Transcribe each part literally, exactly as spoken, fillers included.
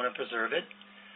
want to preserve it.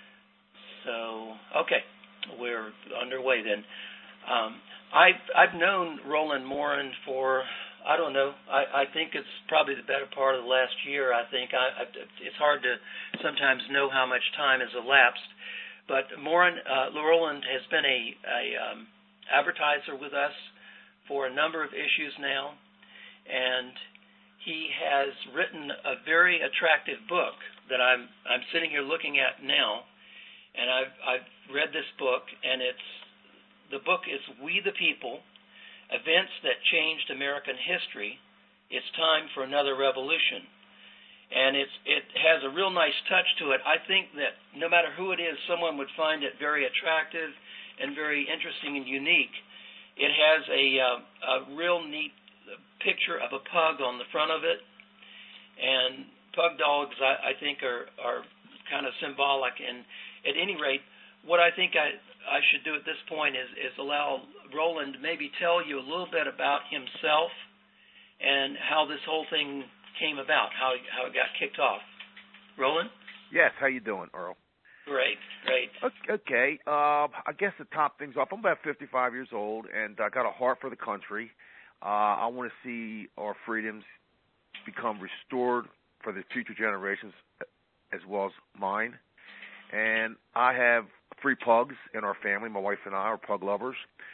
So, okay, we're underway then. Um, I've, I've known Roland Morin for, I don't know, I, I think it's probably the better part of the last year, I think. I, I, it's hard to sometimes know how much time has elapsed. But Morin, uh, Roland has been a, a um, advertiser with us for a number of issues now, and he has written a very attractive book that I'm I'm sitting here looking at now, and I've I've read this book, and it's the book is We the People: Events That Changed American History. It's Time for Another Revolution, and it's it has a real nice touch to it. I think that no matter who it is, someone would find it very attractive and very interesting and unique. It has a uh, a real neat picture of a pug on the front of it, and pug dogs, I, I think, are, are kind of symbolic. And at any rate, what I think I, I should do at this point is, is allow Roland to maybe tell you a little bit about himself and how this whole thing came about, how how it got kicked off. Roland? Yes, how you doing, Earl? Great, great. Okay, uh, I guess to top things off, I'm about fifty-five years old, and I got a heart for the country. Uh, I want to see our freedoms become restored for the future generations as well as mine. And I have three pugs in our family. My wife and I are pug lovers.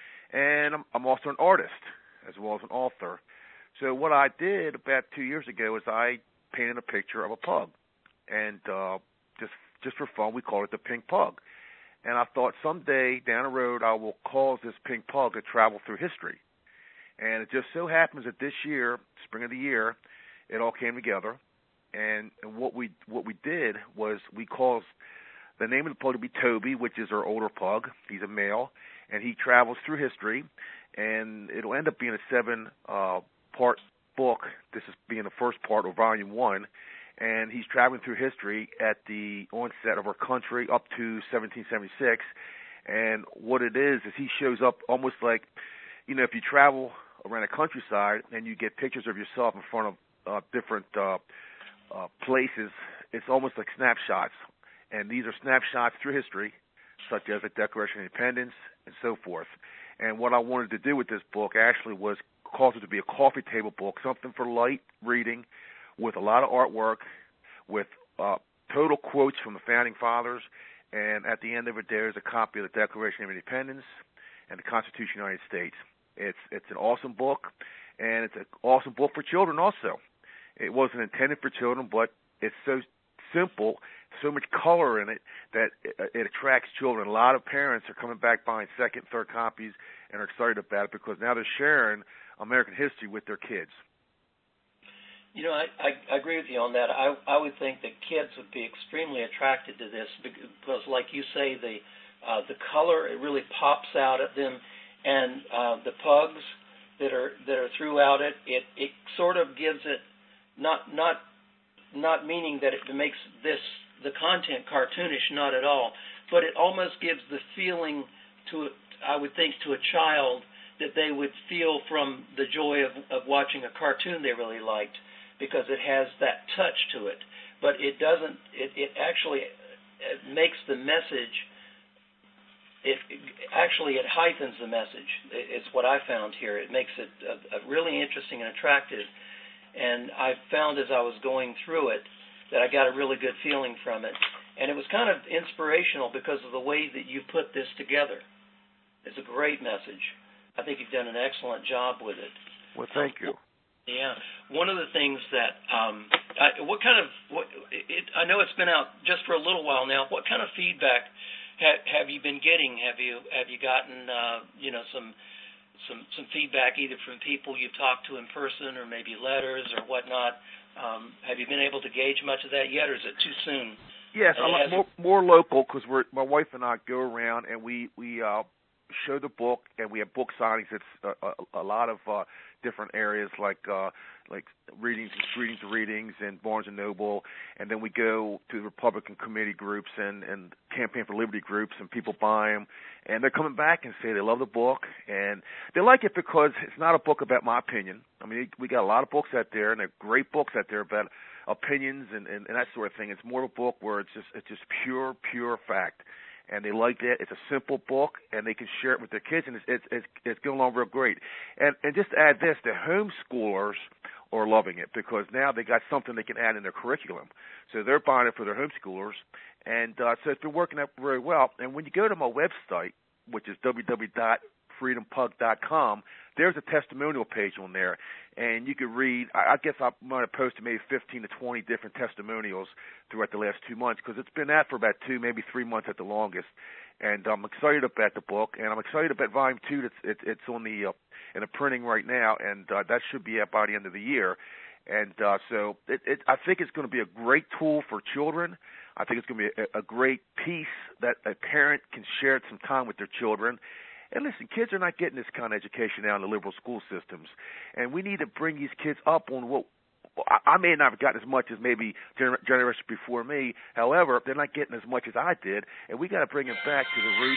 And I'm, I'm also an artist as well as an author. So what I did about two years ago is I painted a picture of a pug. And uh, just just for fun, we called it the Pink Pug. And I thought someday down the road I will cause this pink pug to travel through history. And it just so happens that this year, spring of the year, it all came together. And, and what we what we did was we caused the name of the pug to be Toby, which is our older pug. He's a male, and he travels through history. And it'll end up being a seven-part uh, book. This is being the first part of volume one. And he's traveling through history at the onset of our country up to seventeen seventy-six. And what it is is he shows up almost like, you know, if you travel around the countryside and you get pictures of yourself in front of uh, different uh, uh, places, it's almost like snapshots. And these are snapshots through history, such as the Declaration of Independence and so forth. And what I wanted to do with this book actually was cause it to be a coffee table book, something for light reading, with a lot of artwork, with uh, total quotes from the Founding Fathers, and at the end of it, there's a copy of the Declaration of Independence and the Constitution of the United States. It's it's an awesome book, and it's an awesome book for children also. It wasn't intended for children, but it's so simple, so much color in it, that it, it attracts children. A lot of parents are coming back buying second, third copies and are excited about it because now they're sharing American history with their kids. You know, I, I, I agree with you on that. I, I would think that kids would be extremely attracted to this because, like you say, the uh, the color, it really pops out at them, and uh, the pugs that are that are throughout it, it, it sort of gives it not not not meaning that it makes this the content cartoonish, not at all, but it almost gives the feeling to I would think to a child that they would feel from the joy of, of watching a cartoon they really liked, because it has that touch to it. But it doesn't, it, it actually it makes the message, it, it actually it heightens the message. It's what I found here. It makes it a, a really interesting and attractive. And I found as I was going through it that I got a really good feeling from it. And it was kind of inspirational because of the way that you put this together. It's a great message. I think you've done an excellent job with it. Well, thank you. Yeah, one of the things that um, I, what kind of what, it, I know it's been out just for a little while now. What kind of feedback have, have you been getting? Have you have you gotten uh, you know some some some feedback either from people you've talked to in person or maybe letters or whatnot? Um, have you been able to gauge much of that yet, or is it too soon? Yes, I like more, more local because we're my wife and I go around and we we uh, show the book and we have book signings. It's a, a, a lot of uh, different areas like uh, like readings, readings to readings, and Barnes and Noble, and then we go to the Republican committee groups and, and Campaign for Liberty groups, and people buy them, and they're coming back and say they love the book, and they like it because it's not a book about my opinion. I mean, we got a lot of books out there, and they're great books out there about opinions and, and, and that sort of thing. It's more of a book where it's just it's just pure, pure fact. And they liked it. It's a simple book, and they can share it with their kids, and it's it's it's, it's going along real great. And and just to add this, the homeschoolers are loving it because now they got something they can add in their curriculum. So they're buying it for their homeschoolers, and uh, so it's been working out very well. And when you go to my website, which is w w w dot freedom pug dot com, there's a testimonial page on there, and you can read, I guess I might have posted maybe fifteen to twenty different testimonials throughout the last two months because it's been out for about two, maybe three months at the longest. And I'm excited about the book, and I'm excited about volume two. That's it, it's on the uh, in the printing right now, and uh, that should be out by the end of the year. And uh, so it, it, I think it's going to be a great tool for children. I think it's going to be a, a great piece that a parent can share some time with their children. And listen, kids are not getting this kind of education now in the liberal school systems, and we need to bring these kids up on what I may not have gotten as much as maybe gener- generations before me. However, they're not getting as much as I did, and we got to bring them back to the roots.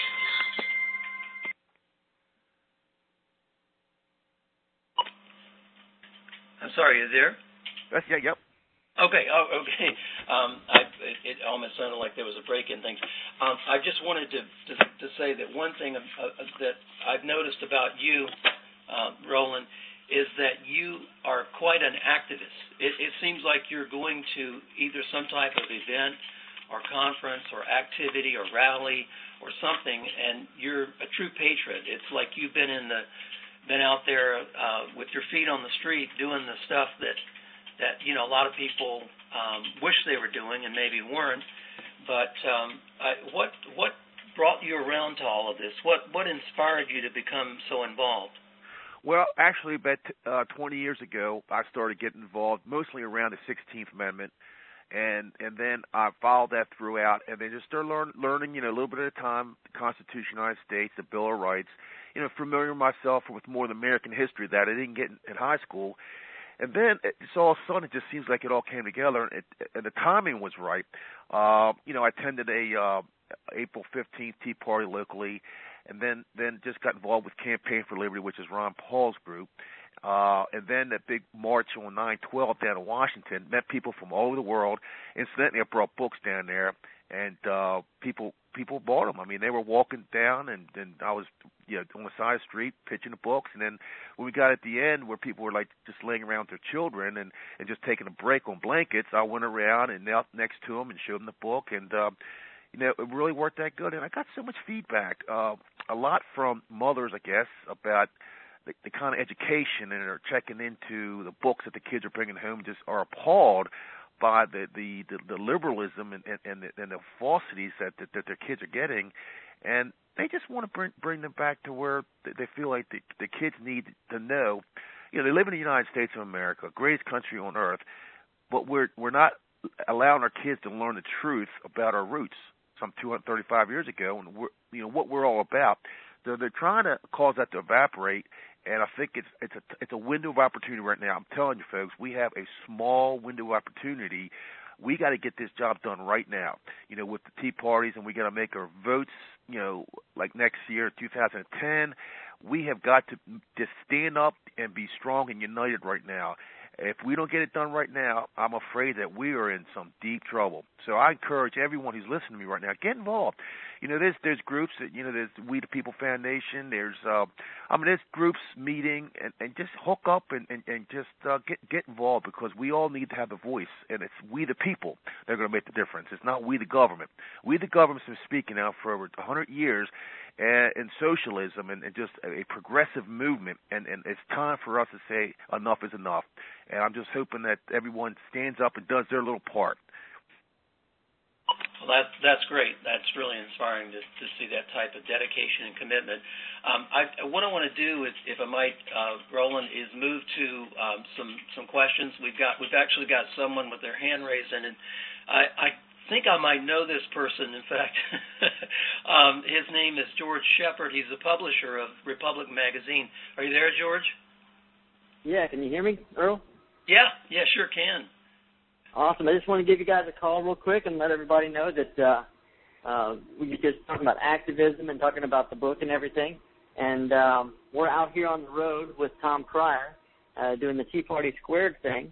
I'm sorry, are you there? That's yeah, yep. Okay, oh, okay. Um, I, it, it almost sounded like there was a break in things. Um, I just wanted to, to to say that one thing uh, that I've noticed about you, uh, Roland, is that you are quite an activist. It, it seems like you're going to either some type of event or conference or activity or rally or something, and you're a true patriot. It's like you've been in the been out there uh, with your feet on the street doing the stuff that that you know a lot of people um, wish they were doing and maybe weren't. But um, I, what what brought you around to all of this? What what inspired you to become so involved? Well, actually, about uh, twenty years ago, I started getting involved mostly around the sixteenth Amendment, and and then I followed that throughout, and then just started learn, learning, you know, a little bit at a time, the Constitution of the United States, the Bill of Rights, you know, familiar myself with more of the American history that I didn't get in, in high school. And then it's all of a sudden, it just seems like it all came together, and, it, and the timing was right. Uh, you know, I attended a uh, April fifteenth Tea Party locally, and then, then just got involved with Campaign for Liberty, which is Ron Paul's group. Uh, and then that big march on nine twelve down in Washington, met people from all over the world. Incidentally, I brought books down there, and uh, people people bought them. I mean, they were walking down, and, and I was you know, on the side of the street pitching the books. And then when we got at the end where people were like just laying around with their children and, and just taking a break on blankets, I went around and knelt next to them and showed them the book. And, uh, you know, it really worked that good. And I got so much feedback, uh, a lot from mothers, I guess, about the, the kind of education, and are checking into the books that the kids are bringing home, just are appalled by the the, the, the liberalism and, and, and, the, and the falsities that, that that their kids are getting, and they just want to bring bring them back to where they feel like the, the kids need to know. You know, they live in the United States of America, greatest country on earth, but we're we're not allowing our kids to learn the truth about our roots. Some two hundred thirty-five years ago, and we're, you know what we're all about. They're, they're trying to cause that to evaporate. And I think it's it's a it's a window of opportunity right now. I'm telling you, folks, we have a small window of opportunity. We got to get this job done right now. You know, with the Tea Parties, and we got to make our votes. You know, like next year, two thousand ten, we have got to just stand up and be strong and united right now. If we don't get it done right now, I'm afraid that we are in some deep trouble. So I encourage everyone who's listening to me right now, get involved. You know, there's there's groups that, you know, there's We the People Foundation. There's, uh, I mean, there's groups meeting, and, and just hook up and, and, and just uh, get get involved, because we all need to have a voice, and it's we the people that are going to make the difference. It's not we the government. We the government's been speaking now for over one hundred years, and, and socialism and, and just a progressive movement, and, and it's time for us to say enough is enough. And I'm just hoping that everyone stands up and does their little part. Well, that, that's great. That's really inspiring to, to see that type of dedication and commitment. Um, I, what I want to do, is, if I might, uh, Roland, is move to um, some some questions. We've got we've actually got someone with their hand raised, and I, I think I might know this person. In fact, um, his name is George Shepard. He's the publisher of Republic Magazine. Are you there, George? Yeah. Can you hear me, Earl? Yeah. Yeah. Sure can. Awesome. I just want to give you guys a call real quick and let everybody know that uh, uh, we were just talking about activism and talking about the book and everything. And um, we're out here on the road with Tom Pryor uh, doing the Tea Party Squared thing.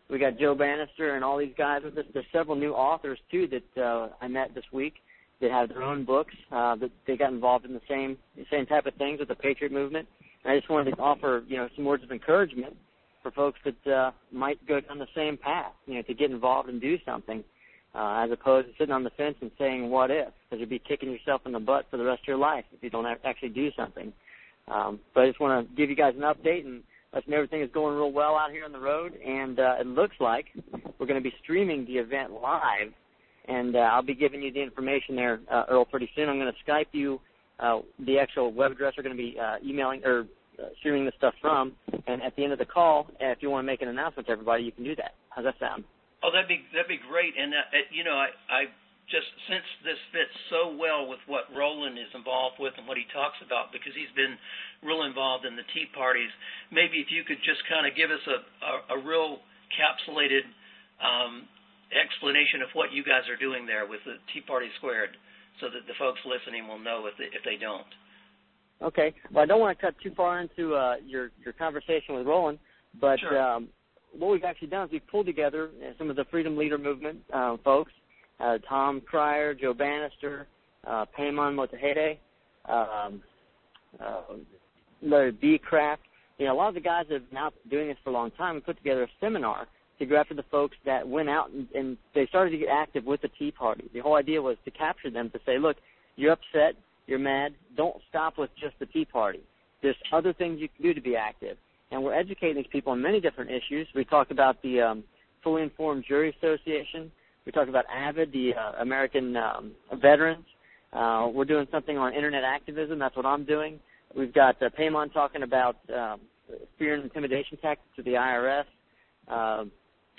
We got Joe Bannister and all these guys with us. There's several new authors, too, that uh, I met this week that have their own books, uh, that they got involved in the same the same type of things with the Patriot movement. And I just wanted to offer, you know, some words of encouragement for folks that uh, might go down the same path, you know, to get involved and do something, uh, as opposed to sitting on the fence and saying, what if? Because you'll be kicking yourself in the butt for the rest of your life if you don't actually do something. Um, but I just want to give you guys an update and let you know everything is going real well out here on the road. And uh, it looks like we're going to be streaming the event live, and uh, I'll be giving you the information there, uh, Earl, pretty soon. I'm going to Skype you uh, the actual web address we're going to be uh, emailing or uh, streaming this stuff from. And at the end of the call, uh, if you want to make an announcement to everybody, you can do that. How's that sound? Oh, that'd be that'd be great. And uh, you know, I, I just since this fits so well with what Roland is involved with and what he talks about, because he's been real involved in the Tea Parties. Maybe if you could just kind of give us a a, a real capsulated um, explanation of what you guys are doing there with the Tea Party Squared, so that the folks listening will know if they, if they don't. Okay. Well, I don't want to cut too far into uh, your your conversation with Roland, but sure. um, what we've actually done is we've pulled together some of the Freedom Leader Movement uh, folks, uh, Tom Cryer, Joe Bannister, uh, Paimon Motahede, um, uh, Larry B. Kraft. You know, a lot of the guys that have now been doing this for a long time. We put together a seminar to go after the folks that went out and, and they started to get active with the Tea Party. The whole idea was to capture them, to say, look, you're upset, you're mad, don't stop with just the Tea Party. There's other things you can do to be active. And we're educating these people on many different issues. We talked about the um, Fully Informed Jury Association. We talked about AVID, the uh, American um, Veterans. Uh, we're doing something on Internet activism. That's what I'm doing. We've got uh, Paimon talking about um, fear and intimidation tactics of the I R S. Um,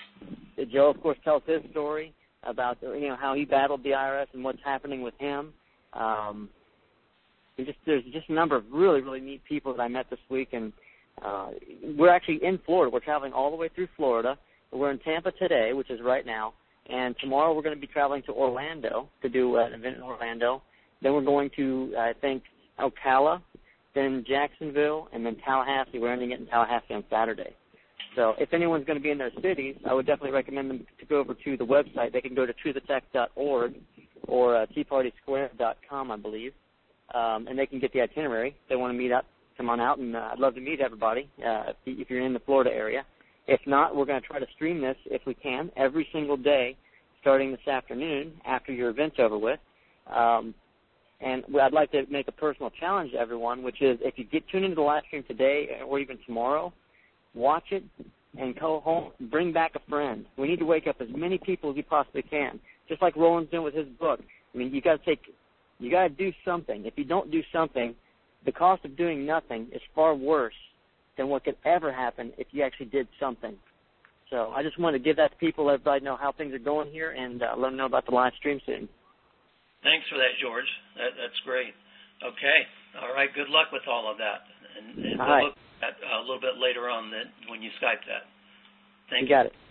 Joe, of course, tells his story about, you know, how he battled the I R S and what's happening with him. Um, just, there's just a number of really, really neat people that I met this week, and uh, we're actually in Florida. We're traveling all the way through Florida. We're in Tampa today, which is right now, and tomorrow we're going to be traveling to Orlando to do an event in Orlando. Then we're going to, I think, Ocala, then Jacksonville, and then Tallahassee. We're ending it in Tallahassee on Saturday. So if anyone's going to be in their cities, I would definitely recommend them to go over to the website. They can go to truth attack dot org or uh, tea party square dot com, I believe, um, and they can get the itinerary. If they want to meet up, come on out, and uh, I'd love to meet everybody uh, if you're in the Florida area. If not, we're going to try to stream this, if we can, every single day starting this afternoon after your event's over with. Um, and I'd like to make a personal challenge to everyone, which is if you get tuned into the live stream today or even tomorrow, watch it and go home, bring back a friend. We need to wake up as many people as we possibly can, just like Roland's doing with his book. I mean, you got to take, you got to do something. If you don't do something, the cost of doing nothing is far worse than what could ever happen if you actually did something. So I just wanted to give that to people, let everybody know how things are going here, and uh, let them know about the live stream soon. Thanks for that, George. That, that's great. Okay. All right. Good luck with all of that. And, and we'll right. look at uh, a little bit later on that when you Skype that. Thank you. You got it.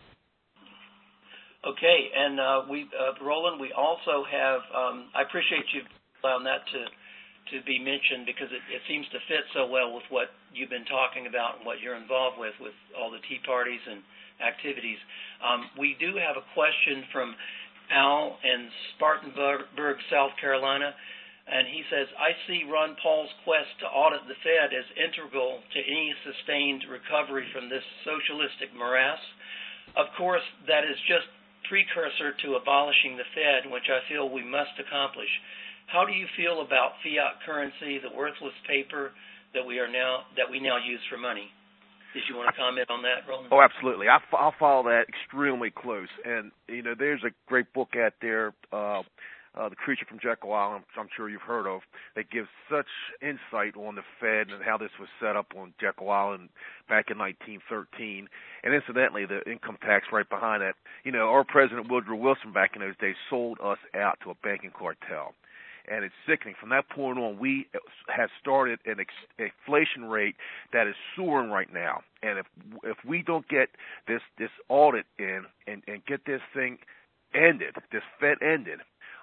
Okay. And uh, we, uh, Roland, we also have, um, I appreciate you allowing that to, to be mentioned because it, it seems to fit so well with what you've been talking about and what you're involved with, with all the Tea Parties and activities. Um, we do have a question from Al in Spartanburg, South Carolina, and he says, I see Ron Paul's quest to audit the Fed as integral to any sustained recovery from this socialistic morass. Of course, that is just precursor to abolishing the Fed, which I feel we must accomplish. How do you feel about fiat currency, the worthless paper that we are now that we now use for money? Did you want to comment on that, Roland? Oh, absolutely. I f- I'll follow that extremely close. And, you know, there's a great book out there, uh, uh, The Creature from Jekyll Island, which I'm sure you've heard of, that gives such insight on the Fed and how this was set up on Jekyll Island back in nineteen thirteen. And incidentally, the income tax right behind that. You know, our President Woodrow Wilson back in those days sold us out to a banking cartel. And it's sickening. From that point on, we have started an ex- inflation rate that is soaring right now. And if if we don't get this this audit in and, and get this thing ended, this Fed ended,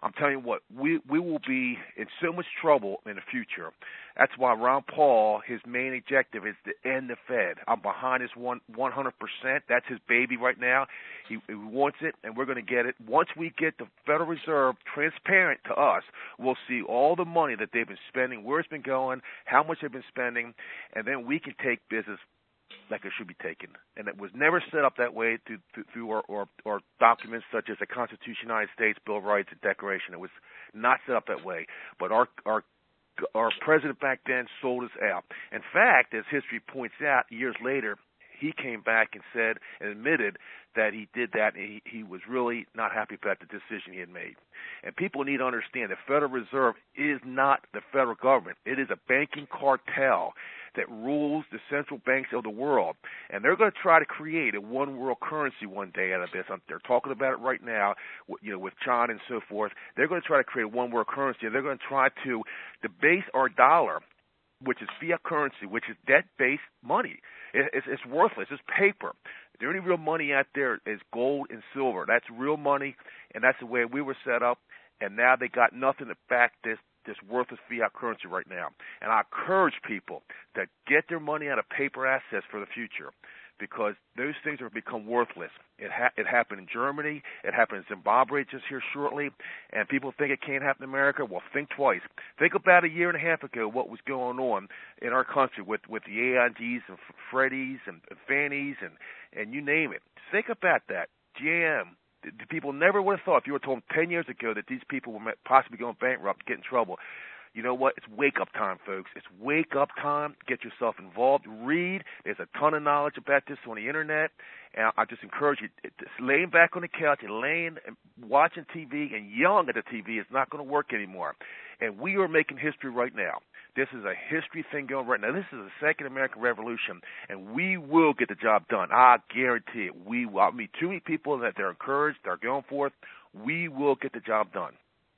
I'm telling you what, we we will be in so much trouble in the future. That's why Ron Paul, his main objective is to end the Fed. I'm behind his one one hundred percent. That's his baby right now. He, he wants it, and we're going to get it. Once we get the Federal Reserve transparent to us, we'll see all the money that they've been spending, where it's been going, how much they've been spending, and then we can take business like it should be taken. And it was never set up that way through, through, through our, our, our documents such as the Constitution of the United States, Bill of Rights, and Declaration. It was not set up that way. But our our our president back then sold us out. In fact, as history points out, years later, he came back and said and admitted that he did that, and he, he was really not happy about the decision he had made. And people need to understand the Federal Reserve is not the federal government. It is a banking cartel that rules the central banks of the world. And they're going to try to create a one-world currency one day out of this. They're talking about it right now, you know, with China and so forth. They're going to try to create a one-world currency, and they're going to try to debase our dollar, which is fiat currency, which is debt-based money. It's, it's worthless. It's paper. The only real money out there is gold and silver. That's real money, and that's the way we were set up. And now they got nothing to back this this worthless fiat currency right now. And I encourage people to get their money out of paper assets for the future, because those things are become worthless. It ha- it happened in Germany. It happened in Zimbabwe just here shortly. And people think it can't happen in America. Well, think twice. Think about a year and a half ago what was going on in our country with, with the A I Gs and Freddies and, and Fannies and, and you name it. Think about that. G M. The people never would have thought, if you were told ten years ago that these people were possibly going bankrupt, get in trouble. You know what? It's wake-up time, folks. It's wake-up time. Get yourself involved. Read. There's a ton of knowledge about this on the Internet. And I just encourage you, just laying back on the couch and laying and watching T V and yelling at the T V is not going to work anymore. And we are making history right now. This is a history thing going right now. This is the second American Revolution, and we will get the job done. I guarantee it. We will. I meet too many people that they're encouraged, they're going forth. We will get the job done.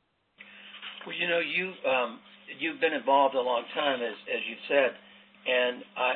Well, you know, you um, you've been involved a long time, as as you've said, and I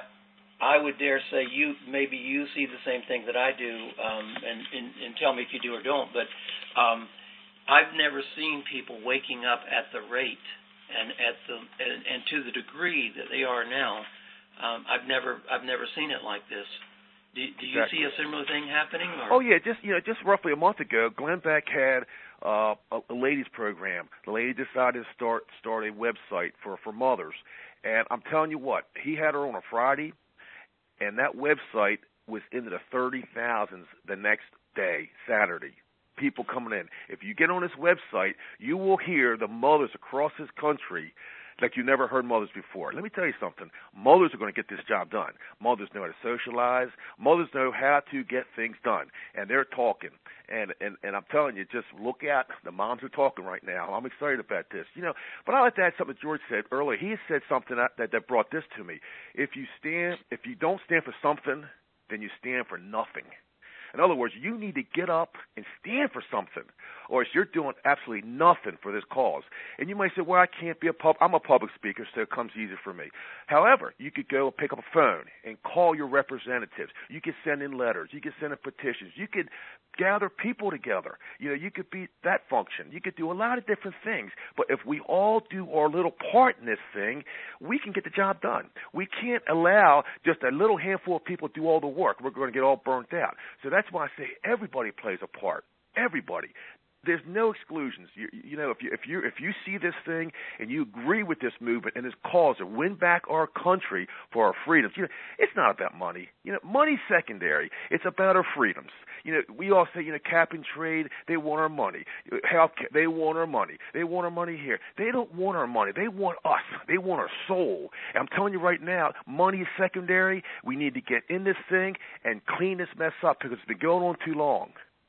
I would dare say you maybe you see the same thing that I do, um, and, and and tell me if you do or don't. But um, I've never seen people waking up at the rate and at the and, and to the degree that they are now. Um, I've never I've never seen it like this. Do, do you exactly. see a similar thing happening? Or? Oh yeah, just you know, just roughly a month ago, Glenn Beck had uh, a, a ladies program. The lady decided to start start a website for for mothers, and I'm telling you what, he had her on a Friday, and that website was into the thirty thousands the next day, Saturday. People coming in. If you get on this website, you will hear the mothers across this country like you never heard mothers before. Let me tell you something. Mothers are going to get this job done. Mothers know how to socialize. Mothers know how to get things done. And they're talking. And, and, and I'm telling you, just look at the moms are talking right now. I'm excited about this. You know, but I like to add something George said earlier. He said something that, that, that brought this to me. If you stand, if you don't stand for something, then you stand for nothing. In other words, you need to get up and stand for something, or else you're doing absolutely nothing for this cause. And you might say, well, I can't be a pub. I'm a public speaker, so it comes easy for me. However, you could go and pick up a phone and call your representatives. You could send in letters. You could send in petitions. You could gather people together. You know, you could be that function. You could do a lot of different things. But if we all do our little part in this thing, we can get the job done. We can't allow just a little handful of people to do all the work. We're going to get all burnt out. So that's why I say everybody plays a part. Everybody. There's no exclusions. You, you know, if you if you if you see this thing and you agree with this movement and this cause to win back our country for our freedoms, you know, it's not about money. You know, money's secondary. It's about our freedoms. You know, we all say, you know, cap and trade, they want our money. Health care, they want our money. They want our money here. They don't want our money. They want us. They want our soul. And I'm telling you right now, money is secondary. We need to get in this thing and clean this mess up because it's been going on too long.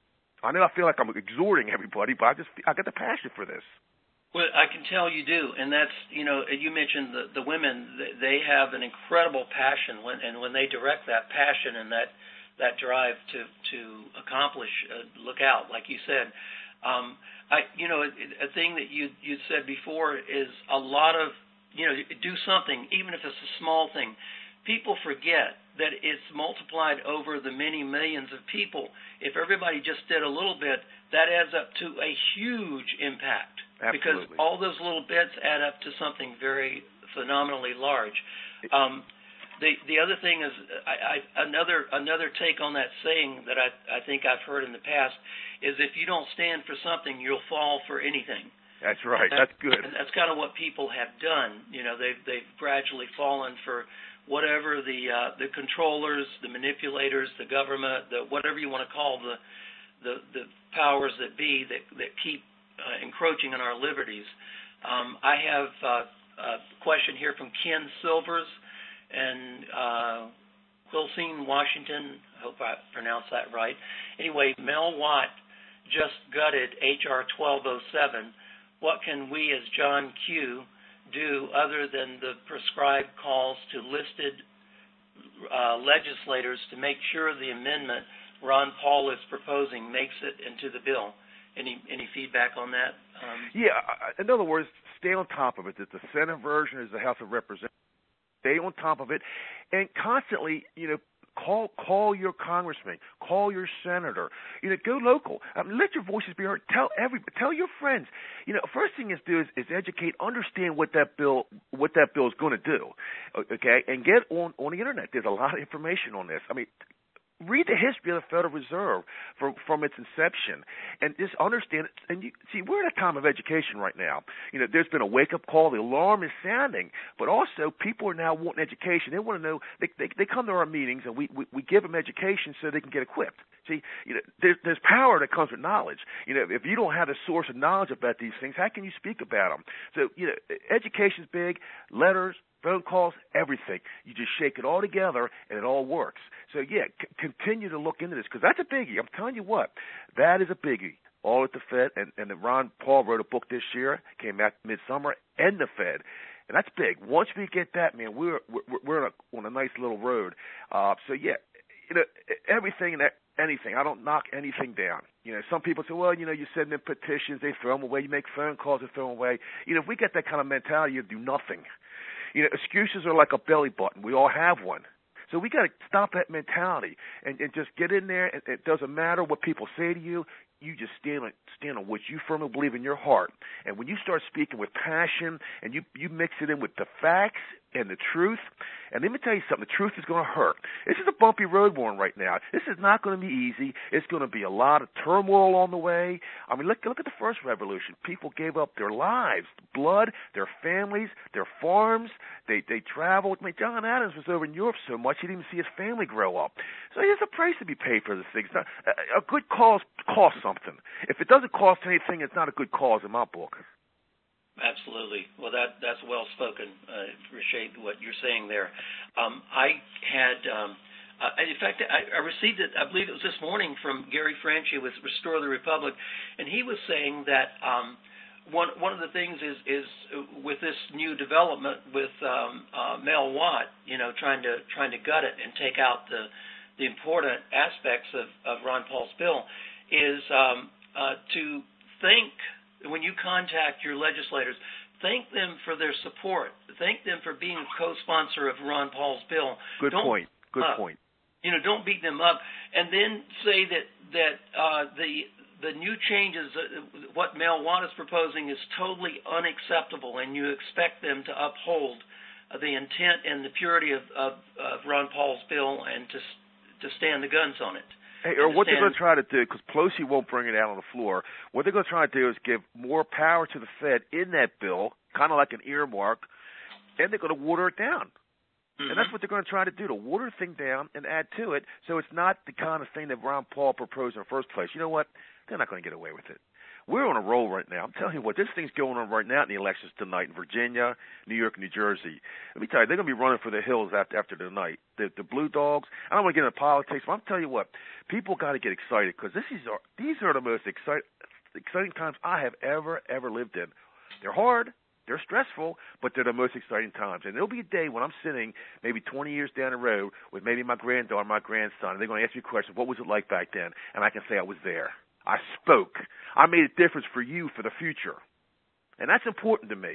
I know I feel like I'm exhorting everybody, but I just I got the passion for this. Well, I can tell you do, and that's, you know, you mentioned the, the women. They have an incredible passion, when, and when they direct that passion and that that drive to to accomplish, uh, look out, like you said. Um, I, you know, a, a thing that you you said before is a lot of, you know, do something, even if it's a small thing. People forget that it's multiplied over the many millions of people. If everybody just did a little bit, that adds up to a huge impact. Absolutely. Because all those little bits add up to something very phenomenally large. Um, the the other thing is I, I, another another take on that saying that I, I think I've heard in the past is if you don't stand for something, you'll fall for anything. That's right. And that's good. And that's kind of what people have done. You know, they've they've gradually fallen for whatever the uh, the controllers, the manipulators, the government, the whatever you want to call the the, the powers that be that that keep uh, encroaching on our liberties. Um, I have uh, a question here from Ken Silvers and uh, Quilcene, Washington. I hope I pronounced that right. Anyway, Mel Watt just gutted H R twelve oh seven. What can we as John Q. do other than the prescribed calls to listed uh, legislators to make sure the amendment Ron Paul is proposing makes it into the bill? Any any feedback on that? Um, yeah, in other words, stay on top of it. That the Senate version is the House of Representatives. Stay on top of it, and constantly, you know, call call your congressman, call your senator. You know, go local. I mean, let your voices be heard. Tell every, tell your friends. You know, first thing is do is, is educate, understand what that bill what that bill is going to do. Okay, and get on on the internet. There's a lot of information on this. I mean, read the history of the Federal Reserve from from its inception, and just understand it. And you see, we're in a time of education right now. You know, there's been a wake-up call. The alarm is sounding, but also people are now wanting education. They want to know. They they, they come to our meetings, and we, we we give them education so they can get equipped. See, you know, there's there's power that comes with knowledge. You know, if you don't have a source of knowledge about these things, how can you speak about them? So, you know, education's big. Letters, phone calls, everything. You just shake it all together, and it all works. So, yeah, c- continue to look into this, because that's a biggie. I'm telling you what, that is a biggie. All at the Fed, and, and Ron Paul wrote a book this year, came out midsummer, and the Fed. And that's big. Once we get that, man, we're we're, we're on, a, on a nice little road. Uh, so, yeah, you know, everything and anything. I don't knock anything down. You know, some people say, well, you know, you send in petitions, they throw them away. You make phone calls, they throw them away. You know, if we get that kind of mentality, you do nothing. You know, excuses are like a belly button. We all have one. So we got to stop that mentality and, and just get in there. It, it doesn't matter what people say to you. You just stand on, stand on what you firmly believe in your heart. And when you start speaking with passion and you, you mix it in with the facts and the truth, and let me tell you something, the truth is going to hurt. This is a bumpy road we're on right now. This is not going to be easy. It's going to be a lot of turmoil on the way. I mean, look, look at the first revolution. People gave up their lives, blood, their families, their farms. They they traveled. I mean, John Adams was over in Europe so much he didn't even see his family grow up. So there's a price to be paid for this thing. It's not, a, a good cause costs something. If it doesn't cost anything, it's not a good cause in my book. Absolutely. Well, that that's well spoken. I uh, appreciate what you're saying there. Um, I had, um, uh, in fact, I, I received it, I believe it was this morning, from Gary Franchi with Restore the Republic, and he was saying that um, one one of the things is is with this new development with um, uh, Mel Watt, you know, trying to trying to gut it and take out the the important aspects of, of Ron Paul's bill, is um, uh, to think. When you contact your legislators, thank them for their support. Thank them for being a co-sponsor of Ron Paul's bill. Good don't point. Good up. point. You know, don't beat them up, and then say that that uh, the the new changes, uh, what Mel Watt is proposing, is totally unacceptable, and you expect them to uphold uh, the intent and the purity of, of, of Ron Paul's bill and to to stand the guns on it. Hey, or what they're going to try to do, because Pelosi won't bring it out on the floor, what they're going to try to do is give more power to the Fed in that bill, kind of like an earmark, and they're going to water it down. Mm-hmm. And that's what they're going to try to do, to water the thing down and add to it, so it's not the kind of thing that Ron Paul proposed in the first place. You know what? They're not going to get away with it. We're on a roll right now. I'm telling you what, this thing's going on right now in the elections tonight in Virginia, New York, and New Jersey. Let me tell you, they're going to be running for the hills after after tonight. The, the Blue Dogs. I don't want to get into politics, but I'm telling you what, people got to get excited, because this is our, these are the most excite, exciting times I have ever, ever lived in. They're hard. They're stressful, but they're the most exciting times. And there'll be a day when I'm sitting maybe twenty years down the road with maybe my granddaughter, my grandson, and they're going to ask me questions, what was it like back then? And I can say I was there. I spoke. I made a difference for you for the future. And that's important to me.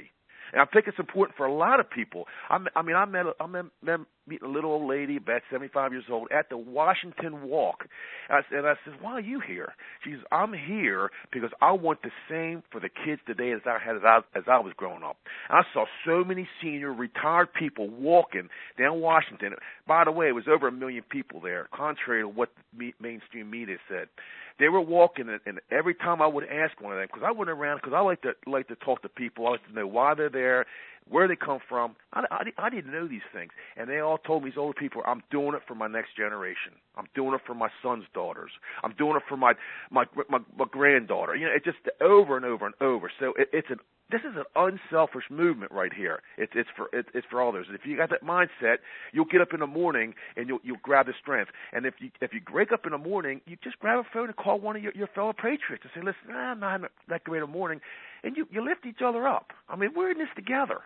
And I think it's important for a lot of people. I, I mean, I met, a, I met, met meeting a little old lady, about seventy-five years old, at the Washington Walk. And I, and I said, why are you here? She says, I'm here because I want the same for the kids today as I had as I, as I was growing up. And I saw so many senior retired people walking down Washington. By the way, it was over a million people there, contrary to what the mainstream media said. They were walking, and, and every time I would ask one of them, because I went around, because I like to like to talk to people, I like to know why they're there, where they come from. I, I, I didn't know these things, and they all told me, these older people, I'm doing it for my next generation. I'm doing it for my son's daughters. I'm doing it for my my my, my granddaughter. You know, it's just over and over and over. So it, it's an this is an unselfish movement right here. It's it's for it, it's for all those. And if you got that mindset, you'll get up in the morning and you'll you'll grab the strength. And if you if you wake up in the morning, you just grab a phone and call one of your, your fellow patriots and say, listen, ah, I'm not having that great a morning, and you you lift each other up. I mean, we're in this together.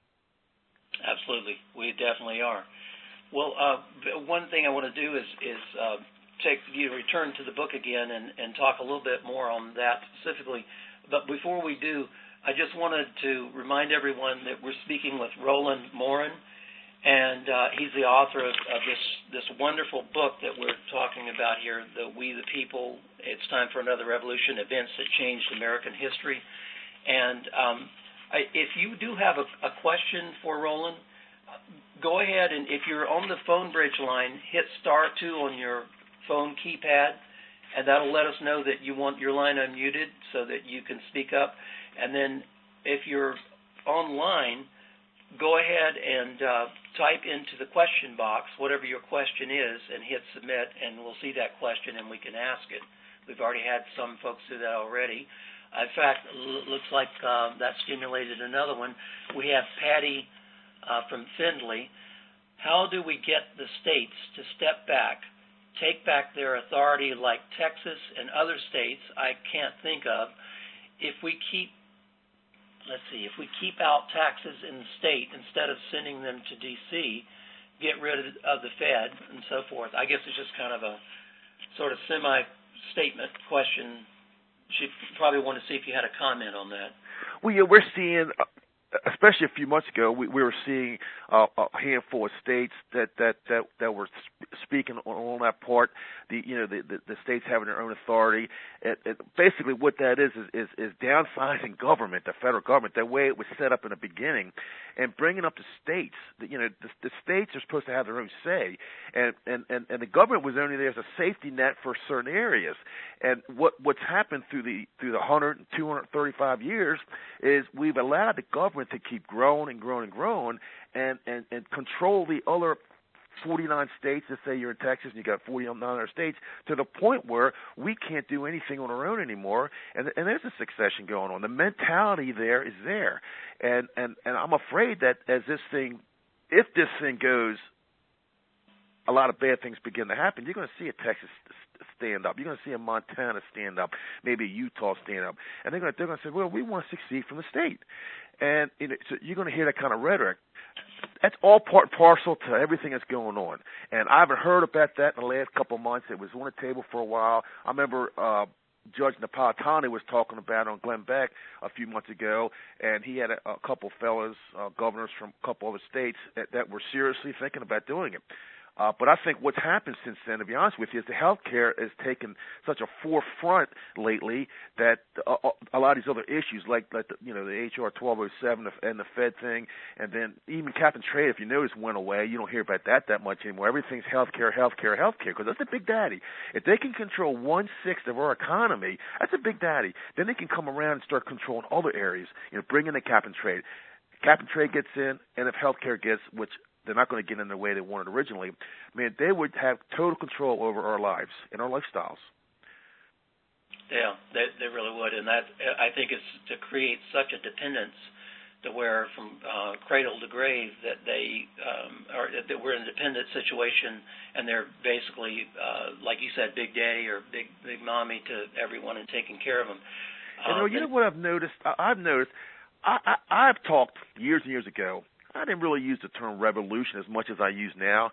Absolutely, we definitely are. Well, uh, one thing I want to do is is uh, take you return to the book again and, and talk a little bit more on that specifically. But before we do, I just wanted to remind everyone that we're speaking with Roland Morin, and uh, he's the author of, of this this wonderful book that we're talking about here, the We the People, It's Time for Another Revolution, Events That Changed American History. And um, I, if you do have a, a question for Roland, go ahead, and if you're on the phone bridge line, hit star two on your phone keypad, and that'll let us know that you want your line unmuted so that you can speak up. And then if you're online, go ahead and uh, type into the question box whatever your question is and hit submit, and we'll see that question and we can ask it. We've already had some folks do that already. In fact, it looks like uh, that stimulated another one. We have Patty uh, from Findlay. How do we get the states to step back, take back their authority like Texas and other states I can't think of, if we keep Let's see, if we keep out taxes in the state instead of sending them to D C, get rid of the Fed and so forth? I guess it's just kind of a sort of semi-statement question. She'd probably want to see if you had a comment on that. Well, yeah, we're seeing, especially a few months ago, we, we were seeing uh, a handful of states that that that, that were speaking on, on that part. The you know the, the, the states having their own authority. It, it, basically, what that is is, is is downsizing government, the federal government, the way it was set up in the beginning, and bringing up the states. The, you know, the, the states are supposed to have their own say, and, and, and, and the government was only there as a safety net for certain areas. And what what's happened through the through the one hundred, two hundred thirty-five years is we've allowed the government to keep growing and growing and growing, and and, and control the other forty-nine states. Let's say you're in Texas and you got forty-nine other states, to the point where we can't do anything on our own anymore, and and there's a succession going on. The mentality there is there, and and and I'm afraid that as this thing, if this thing goes, a lot of bad things begin to happen. You're going to see a Texas stand up. You're going to see a Montana stand up, maybe a Utah stand up, and they're going to they're going to say, well, we want to succeed from the state, and you know, so you're going to hear that kind of rhetoric. That's all part and parcel to everything that's going on. And I haven't heard about that in the last couple of months. It was on the table for a while. I remember uh, Judge Napolitano was talking about it on Glenn Beck a few months ago, and he had a, a couple fellas, uh, governors from a couple other states that, that were seriously thinking about doing it. Uh, but I think what's happened since then, to be honest with you, is the health care has taken such a forefront lately that uh, a lot of these other issues, like, like the, you know, the H R twelve oh seven and the Fed thing, and then even cap and trade, if you notice, went away. You don't hear about that that much anymore. Everything's health care, health care, health care, because that's the big daddy. If they can control one-sixth of our economy, that's a big daddy. Then they can come around and start controlling other areas, you know, bring in the cap and trade. Cap and trade gets in, and if health care gets, which they're not going to get in the way they wanted originally, I mean, they would have total control over our lives and our lifestyles. Yeah, they, they really would, and that, I think, is to create such a dependence to where from uh, cradle to grave that they um, are that we're in a dependent situation, and they're basically, uh, like you said, big daddy or big big mommy to everyone and taking care of them. Um, you know, you know what I've noticed? I, I've noticed. I, I, I've talked years and years ago. I didn't really use the term revolution as much as I use now,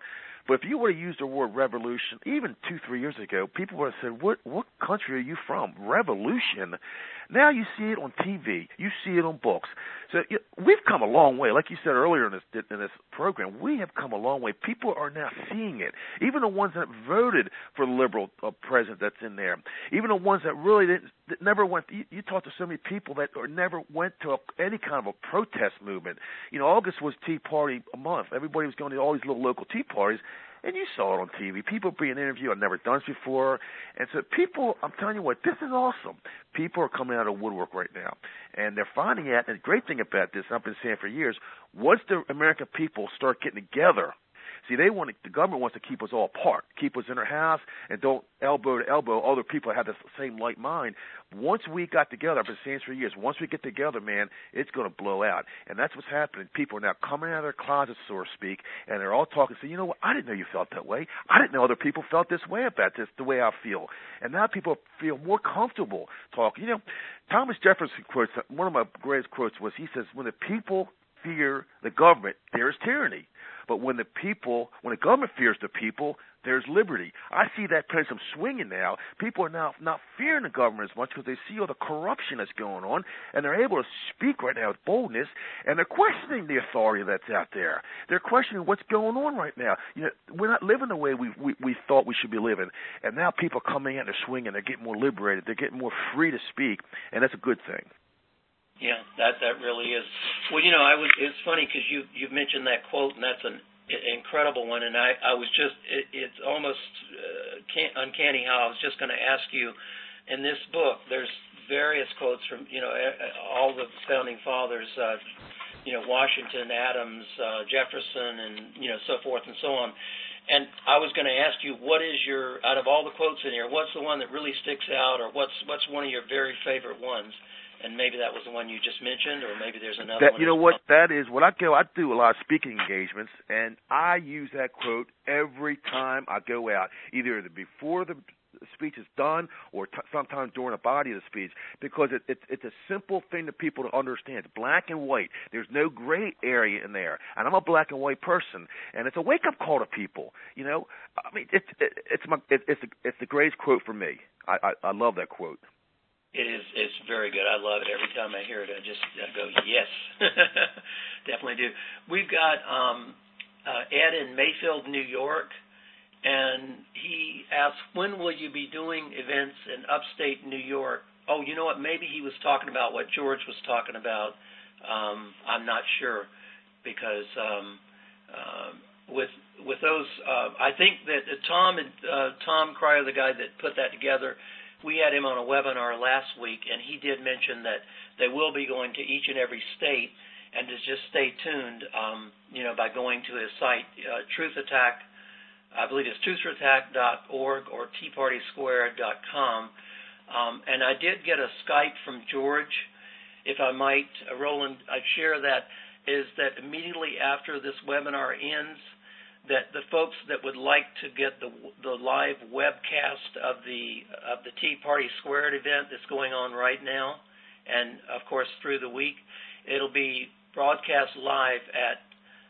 But if you would have used the word revolution even two, three years ago, people would have said, what what country are you from? Revolution? Now you see it on T V. You see it on books. So you, we've come a long way. Like you said earlier in this in this program, we have come a long way. People are now seeing it. Even the ones that voted for the liberal uh, president that's in there. Even the ones that really didn't, that never went. You, you talk to so many people that or never went to a, any kind of a protest movement. You know, August was Tea Party a month. Everybody was going to all these little local tea parties. And you saw it on T V. People being interviewed. I've never done this before. And so people, I'm telling you what, this is awesome. People are coming out of woodwork right now. And they're finding it. And the great thing about this, I've been saying for years, once the American people start getting together, see, they want to, the government wants to keep us all apart, keep us in our house, and don't elbow to elbow other people that have the same like mind. Once we got together, I've been saying this for years, once we get together, man, it's going to blow out. And that's what's happening. People are now coming out of their closets, so to speak, and they're all talking, saying, you know what, I didn't know you felt that way. I didn't know other people felt this way about this, the way I feel. And now people feel more comfortable talking. You know, Thomas Jefferson quotes, one of my greatest quotes was, he says, when the people fear the government, there is tyranny. But when the people, when the government fears the people, there's liberty. I see that pendulum swinging now. People are now not fearing the government as much because they see all the corruption that's going on, and they're able to speak right now with boldness, and they're questioning the authority that's out there. They're questioning what's going on right now. You know, we're not living the way we, we, we thought we should be living, and now people are coming in, they're swinging, they're getting more liberated, they're getting more free to speak, and that's a good thing. Yeah, that that really is. Well, you know, I was. It's funny because you you've mentioned that quote, and that's an incredible one. And I I was just. It, it's almost uh, can't, uncanny how I was just going to ask you. In this book, there's various quotes from you know all the founding fathers. Uh, you know, Washington, Adams, uh, Jefferson, and you know so forth and so on. And I was going to ask you, what is your out of all the quotes in here, what's the one that really sticks out, or what's what's one of your very favorite ones? And maybe that was the one you just mentioned, or maybe there's another that, one. You know what? That is, when I go, I do a lot of speaking engagements, and I use that quote every time I go out, either before the speech is done or t- sometimes during the body of the speech, because it, it, it's a simple thing that people to understand. It's black and white. There's no gray area in there. And I'm a black and white person, and it's a wake-up call to people. You know, I mean, it's it, it's my it, it's the, it's the greatest quote for me. I, I, I love that quote. It is. It's very good. I love it. Every time I hear it, I just I go, yes, definitely do. We've got um, uh, Ed in Mayfield, New York, and he asks, when will you be doing events in upstate New York? Oh, you know what? Maybe he was talking about what George was talking about. Um, I'm not sure because um, uh, with with those, uh, I think that Tom and uh, Tom Cryer, the guy that put that together. We had him on a webinar last week, and he did mention that they will be going to each and every state, and to just stay tuned, um, you know, by going to his site, uh, Truth Attack, I believe it's truth attack dot org or tea party square dot com. Um, and I did get a Skype from George, if I might, uh, Roland, I'd share that, is that immediately after this webinar ends, that the folks that would like to get the the live webcast of the of the Tea Party Squared event that's going on right now, and of course through the week, it'll be broadcast live at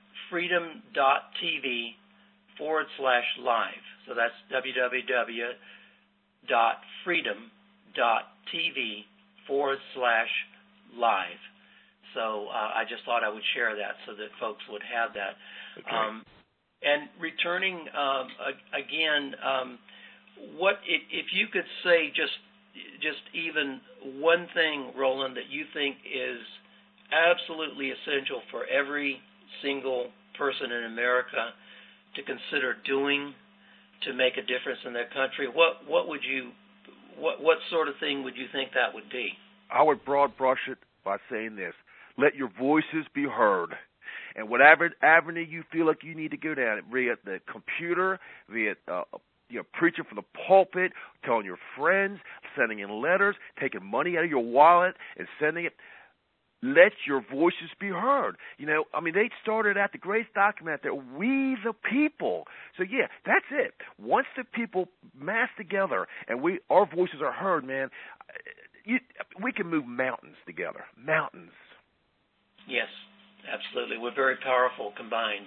freedom.tv forward slash live. So that's www dot freedom dot tv forward slash live. So uh, I just thought I would share that so that folks would have that. Okay. Um, And returning um, again, um, what if, if you could say just just even one thing, Roland, that you think is absolutely essential for every single person in America to consider doing to make a difference in their country, what what would you what what sort of thing would you think that would be? I would broad brush it by saying this: let your voices be heard. And whatever avenue you feel like you need to go down, via the computer, via uh, you know, preaching from the pulpit, telling your friends, sending in letters, taking money out of your wallet and sending it, let your voices be heard. You know, I mean, they started at the greatest document that we the people. So, yeah, that's it. Once the people mass together and we our voices are heard, man, you, we can move mountains together. Mountains. Yes. Absolutely. We're very powerful combined.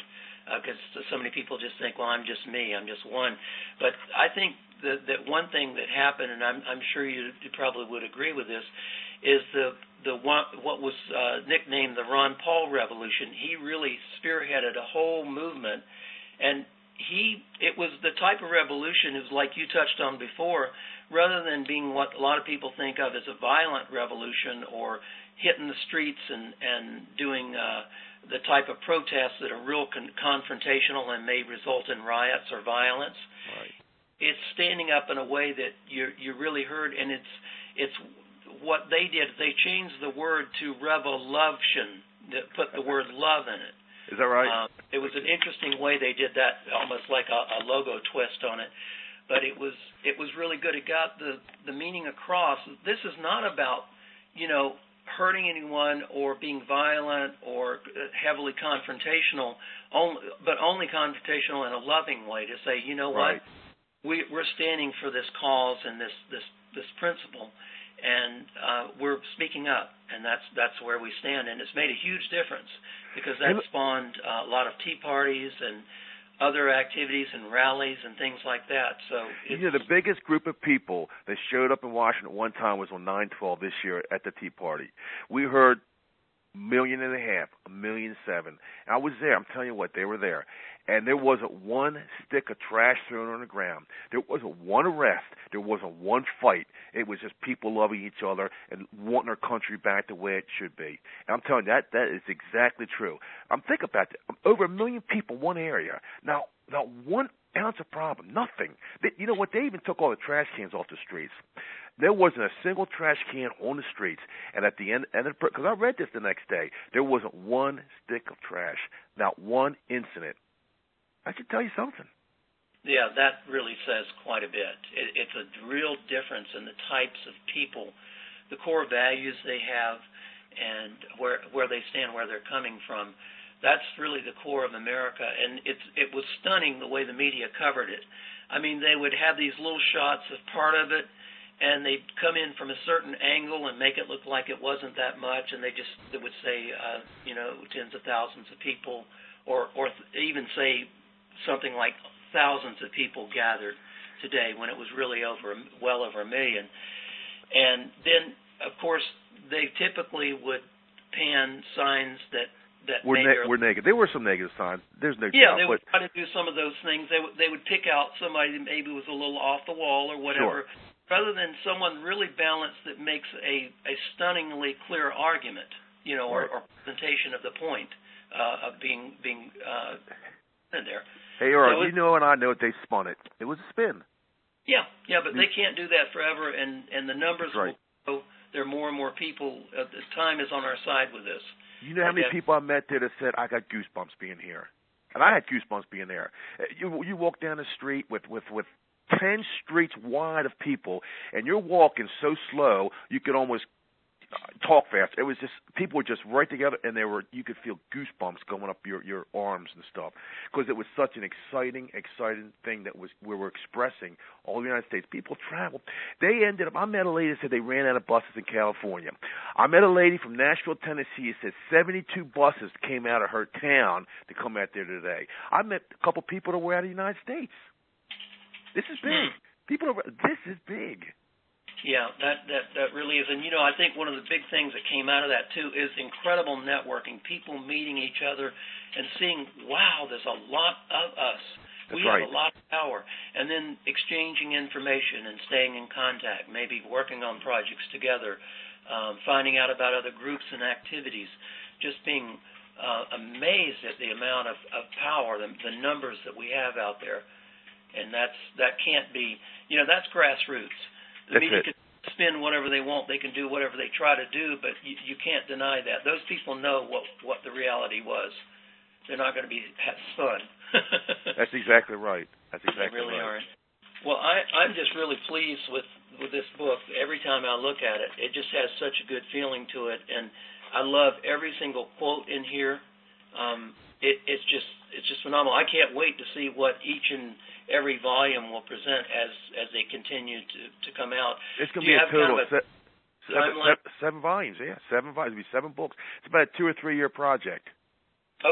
because uh, so many people just think, well, I'm just me, I'm just one. But I think that, that one thing that happened, and I'm, I'm sure you, you probably would agree with this, is the the one, what was uh, nicknamed the Ron Paul Revolution. He really spearheaded a whole movement, and he it was the type of revolution, is like you touched on before, rather than being what a lot of people think of as a violent revolution or hitting the streets and, and doing uh, the type of protests that are real con- confrontational and may result in riots or violence. Right. It's standing up in a way that you you really heard, and it's it's what they did. They changed the word to revolution, that put the word love in it. Is that right? Um, it was an interesting way they did that, almost like a, a logo twist on it. But it was it was really good. It got the, the meaning across. This is not about, you know, hurting anyone or being violent or heavily confrontational, only, but only confrontational in a loving way, to say, you know right. what, we, we're standing for this cause and this, this, this principle, and uh, we're speaking up, and that's that's where we stand. And it's made a huge difference, because that spawned uh, a lot of tea parties and other activities and rallies and things like that. So it's, you know, the biggest group of people that showed up in Washington at one time was on nine twelve this year at the Tea Party. We heard a million and a half, a million seven. And I was there. I'm telling you what, they were there. And there wasn't one stick of trash thrown on the ground. There wasn't one arrest. There wasn't one fight. It was just people loving each other and wanting our country back the way it should be. And I'm telling you, that that is exactly true. I'm thinking about that. Over a million people in one area. Now, not one ounce of problem. Nothing. They, you know what? They even took all the trash cans off the streets. There wasn't a single trash can on the streets. And at the end, because I read this the next day, there wasn't one stick of trash. Not one incident. I should tell you something. Yeah, that really says quite a bit. It, it's a real difference in the types of people, the core values they have, and where where they stand, where they're coming from. That's really the core of America, and it's it was stunning the way the media covered it. I mean, they would have these little shots of part of it, and they'd come in from a certain angle and make it look like it wasn't that much, and they just they would say, uh, you know, tens of thousands of people, or or even say something like thousands of people gathered today, when it was really over well over a million. And then, of course, they typically would pan signs that that we're, made ne- their, we're negative. There were some negative signs. There's no yeah, doubt. they would but try to do some of those things. They would they would pick out somebody that maybe was a little off the wall or whatever, sure. rather than someone really balanced that makes a a stunningly clear argument, you know, right. or, or presentation of the point uh, of being being uh, in there. Hey, Earl, so you know and I know they spun it. It was a spin. Yeah, yeah, but they can't do that forever, and, and the numbers right. will go. There are more and more people. Uh, the time is on our side with this. You know how many people I met there that said, I got goosebumps being here? And I had goosebumps being there. You you walk down the street with, with, with ten streets wide of people, and you're walking so slow you could almost talk fast. It was just, people were just right together, and they were, you could feel goosebumps going up your, your arms and stuff, because it was such an exciting, exciting thing that was, we were expressing all over the United States. People traveled. They ended up, I met a lady that said they ran out of buses in California. I met a lady from Nashville, Tennessee, that said seventy-two buses came out of her town to come out there today. I met a couple people that were out of the United States. This is big. People are, this is big. Yeah, that, that that really is. And, you know, I think one of the big things that came out of that, too, is incredible networking, people meeting each other and seeing, wow, there's a lot of us. That's we right. have a lot of power. And then exchanging information and staying in contact, maybe working on projects together, um, finding out about other groups and activities, just being uh, amazed at the amount of, of power, the, the numbers that we have out there. And that's that can't be, you know, that's grassroots. The That's media it. can spin whatever they want. They can do whatever they try to do, but you, you can't deny that. Those people know what, what the reality was. They're not going to be spun. That's exactly right. That's exactly they really right. aren't. Well, I, I'm just really pleased with, with this book. Every time I look at it, it just has such a good feeling to it, and I love every single quote in here. Um, it, it's just it's just phenomenal. I can't wait to see what each and every volume will present as as they continue to, to come out. It's going Do to be you a have total kind of a se- seven, timeline? seven, seven volumes. Yeah, seven volumes. It'll be seven books. It's about a two or three year project. Okay,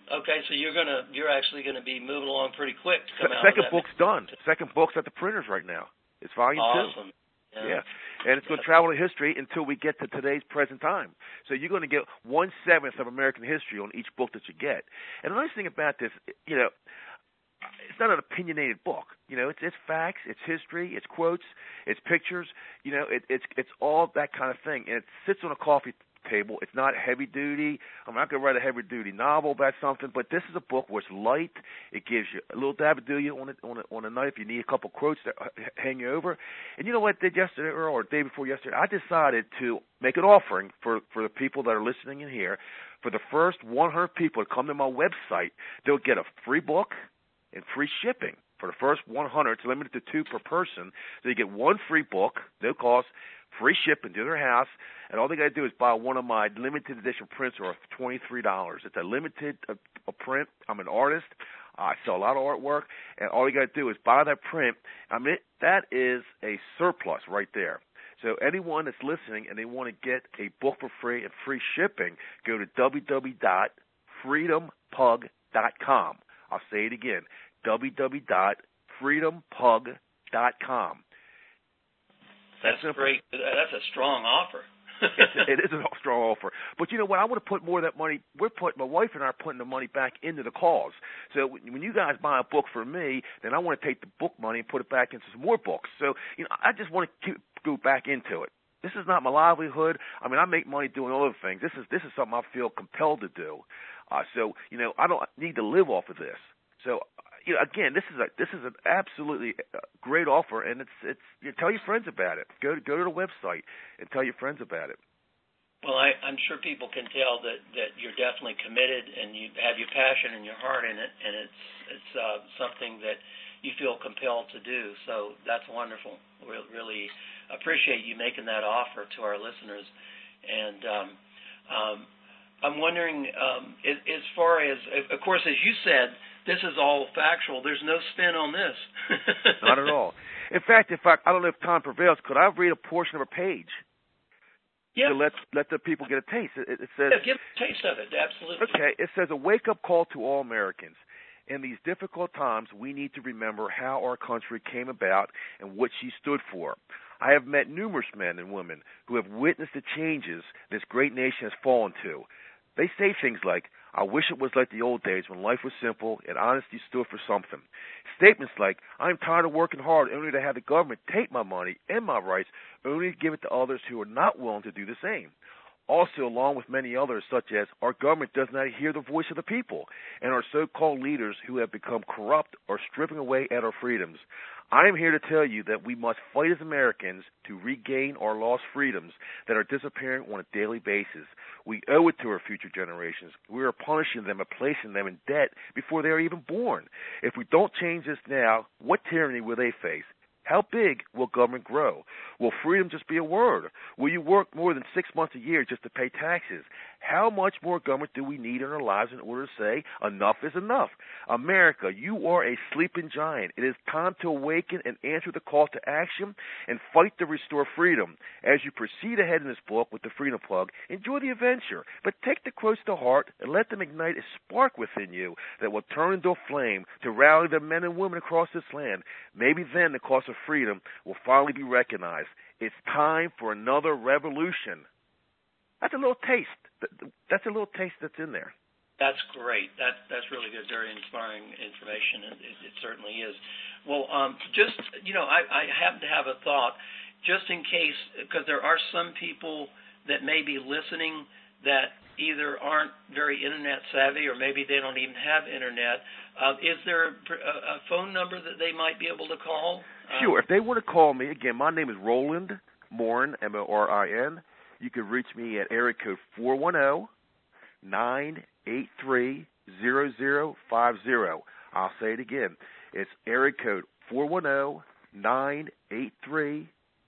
Okay, so you're gonna you're actually gonna be moving along pretty quick to come Se- out. Second with that. book's done. Second book's at the printers right now. It's volume awesome. two. Yeah. yeah. And it's going to travel in history until we get to today's present time. So you're going to get one-seventh of American history on each book that you get. And the nice thing about this, you know, it's not an opinionated book. You know, it's it's facts, it's history, it's quotes, it's pictures. You know, it, it's it's all that kind of thing. And it sits on a coffee table. It's not heavy duty. I'm not going to write a heavy duty novel about something, but this is a book where it's light. It gives you a little dabadoo on it on a, on a night if you need a couple quotes to hang you over. And you know what I did yesterday or the day before yesterday? I decided to make an offering for for the people that are listening in here. For the first one hundred people to come to my website, they'll get a free book and free shipping. For the first one hundred, it's limited to two per person. So you get one free book, no cost, free shipping to their house, and all they got to do is buy one of my limited edition prints for twenty-three dollars. It's a limited a, a print. I'm an artist. Uh, I sell a lot of artwork, and all you got to do is buy that print. I mean, that is a surplus right there. So anyone that's listening and they want to get a book for free and free shipping, go to w w w dot freedom pug dot com. I'll say it again, w w w dot freedom pug dot com. That's, That's great. That's a strong offer. it's, it is a strong offer. But you know what? I want to put more of that money. We're putting, my wife and I are putting the money back into the cause. So when you guys buy a book for me, then I want to take the book money and put it back into some more books. So, you know, I just want to keep, go back into it. This is not my livelihood. I mean, I make money doing other things. This is this is something I feel compelled to do. Uh, so, you know, I don't need to live off of this. So, you know, again, this is a this is an absolutely great offer, and it's it's you know, tell your friends about it. Go to go to the website and tell your friends about it. Well, I, I'm sure people can tell that, that you're definitely committed and you have your passion and your heart in it, and it's it's uh, something that you feel compelled to do. So that's wonderful. We really appreciate you making that offer to our listeners. And um, um, I'm wondering, um, as, as far as, of course, as you said, this is all factual. There's no spin on this. Not at all. In fact, if I, I don't know if time prevails, could I read a portion of a page? Yeah. To let let the people get a taste. It, it says. Yeah, give a taste of it. Absolutely. Okay. It says a wake-up call to all Americans. In these difficult times, we need to remember how our country came about and what she stood for. I have met numerous men and women who have witnessed the changes this great nation has fallen to. They say things like, I wish it was like the old days when life was simple and honesty stood for something. Statements like, I'm tired of working hard only to have the government take my money and my rights, only to give it to others who are not willing to do the same. Also, along with many others, such as, our government does not hear the voice of the people, and our so-called leaders who have become corrupt are stripping away at our freedoms. I am here to tell you that we must fight as Americans to regain our lost freedoms that are disappearing on a daily basis. We owe it to our future generations. We are punishing them and placing them in debt before they are even born. If we don't change this now, what tyranny will they face? How big will government grow? Will freedom just be a word? Will you work more than six months a year just to pay taxes? How much more government do we need in our lives in order to say enough is enough? America, you are a sleeping giant. It is time to awaken and answer the call to action and fight to restore freedom. As you proceed ahead in this book with the Freedom Plug, enjoy the adventure, but take the quotes to heart and let them ignite a spark within you that will turn into a flame to rally the men and women across this land. Maybe then the cost of freedom will finally be recognized. It's time for another revolution. That's a little taste. That's a little taste that's in there. That's great. That that's really good. Very inspiring information. It, it, it certainly is. Well, um, just you know, I, I happen to have a thought, just in case, because there are some people that may be listening that either aren't very internet savvy or maybe they don't even have internet. Uh, is there a, a phone number that they might be able to call? Sure. Um, if they want to call me, again, my name is Roland Morin, M O R I N. You can reach me at area code four one zero, nine eight three, zero zero five zero. I'll say it again. It's area code four one zero, nine eight three,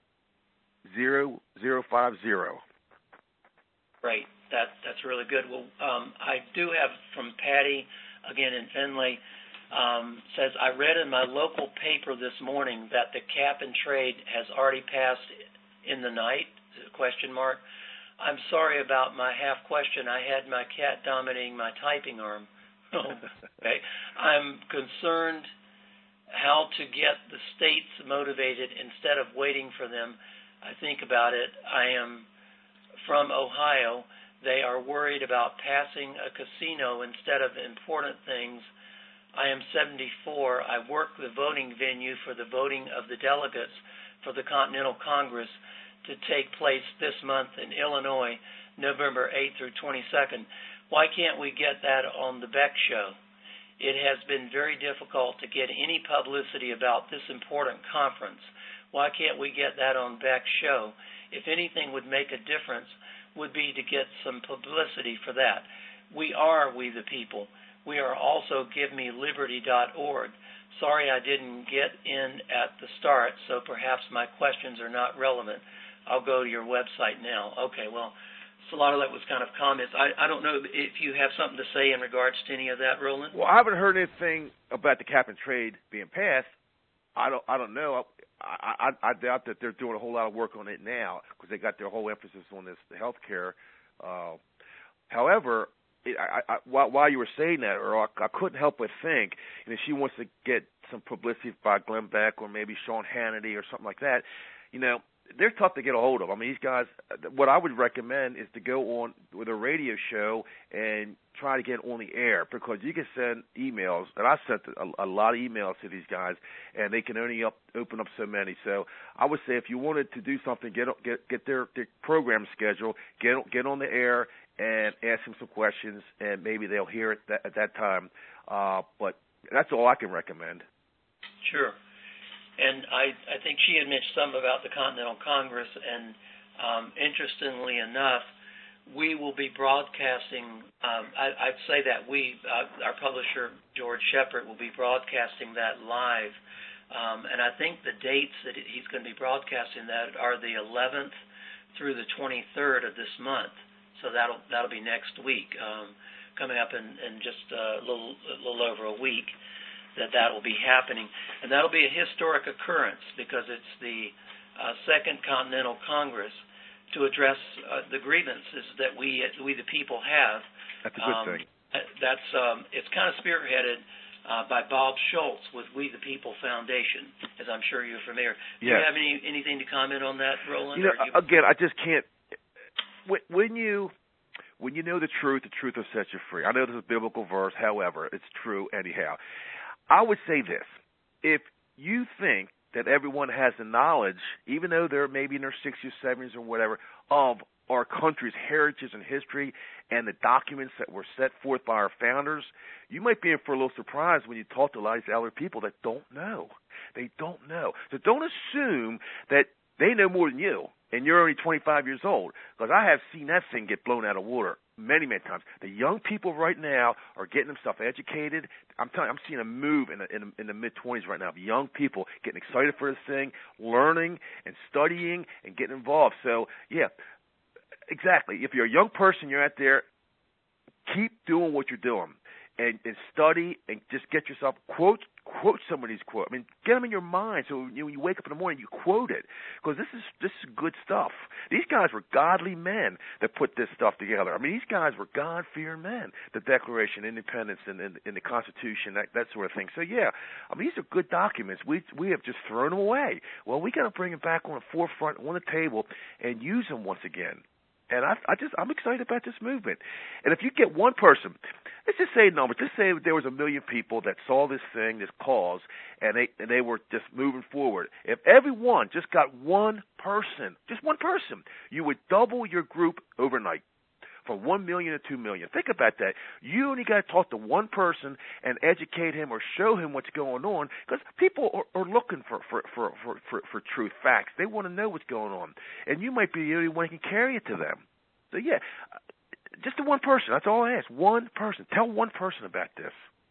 zero zero five zero. Great. That, that's really good. Well, um, I do have from Patty, again in Findlay, um, says, I read in my local paper this morning that the cap and trade has already passed in the night, question mark. I'm sorry about my half question. I had my cat dominating my typing arm. Okay. I'm concerned how to get the states motivated instead of waiting for them. I think about it. I am from Ohio. They are worried about passing a casino instead of important things. I am seventy-four. I work the voting venue for the voting of the delegates for the Continental Congress to take place this month in Illinois, November eighth through twenty-second. Why can't we get that on the Beck Show? It has been very difficult to get any publicity about this important conference. Why can't we get that on Beck's show? If anything would make a difference, would be to get some publicity for that. We are We the People. We are also give me liberty dot org. Sorry I didn't get in at the start, so perhaps my questions are not relevant. I'll go to your website now. Okay, well, so a lot of that was kind of comments. I, I don't know if you have something to say in regards to any of that, Roland. Well, I haven't heard anything about the cap and trade being passed. I don't. I don't know. I, I, I doubt that they're doing a whole lot of work on it now because they got their whole emphasis on this health care. Uh, however, it, I, I, while, while you were saying that, or I, I couldn't help but think, you know, she wants to get some publicity by Glenn Beck or maybe Sean Hannity or something like that. You know, they're tough to get a hold of. I mean, these guys, what I would recommend is to go on with a radio show and try to get on the air because you can send emails, and I sent a, a lot of emails to these guys, and they can only up, open up so many. So I would say if you wanted to do something, get get get their, their program schedule, get get on the air and ask them some questions, and maybe they'll hear it that, at that time. Uh, but that's all I can recommend. Sure. And I, I think she had mentioned something about the Continental Congress, and um, interestingly enough, we will be broadcasting, um, I, I'd say that we, uh, our publisher, George Shepard, will be broadcasting that live. Um, and I think the dates that he's going to be broadcasting that are the eleventh through the twenty-third of this month. So that'll that'll be next week, um, coming up in, in just a little, a little over a week. that that will be happening. And that will be a historic occurrence because it's the uh, Second Continental Congress to address uh, the grievances that we we the people have. That's a good um, thing. That's um, it's kind of spearheaded uh, by Bob Schultz with We the People Foundation, as I'm sure you're familiar. Do yes. you have any anything to comment on that, Roland? You know, you... again, I just can't. When you when you know the truth, the truth will set you free. I know this is a biblical verse, however, it's true anyhow. I would say this. If you think that everyone has the knowledge, even though they're maybe in their sixties, seventies, or whatever, of our country's heritage and history and the documents that were set forth by our founders, you might be in for a little surprise when you talk to a lot of these elder people that don't know. They don't know. So don't assume that they know more than you and you're only twenty-five years old, because I have seen that thing get blown out of water many, many times. The young people right now are getting themselves educated. I'm telling you, I'm seeing a move in the, in the, in the mid-twenties right now of young people getting excited for this thing, learning and studying and getting involved. So, yeah, exactly. If you're a young person, you're out there, keep doing what you're doing. And, and study and just get yourself, quote quote some of these quotes. I mean, get them in your mind so you know, when you wake up in the morning, you quote it. Because this is this is good stuff. These guys were godly men that put this stuff together. I mean, these guys were God-fearing men. The Declaration, Independence, and, and, and the Constitution, that, that sort of thing. So, yeah, I mean, these are good documents. We we have just thrown them away. Well, we got to bring them back on the forefront, on the table, and use them once again. And I, I just, I'm excited about this movement. And if you get one person, let's just say numbers. Just say there was a million people that saw this thing, this cause, and they and they were just moving forward. If everyone just got one person, just one person, you would double your group overnight. From one million to two million. Think about that. You only got to talk to one person and educate him or show him what's going on, because people are, are looking for for, for, for, for for truth, facts. They want to know what's going on. And you might be the only one who can carry it to them. So, yeah, just the one person. That's all I ask. One person. Tell one person about this.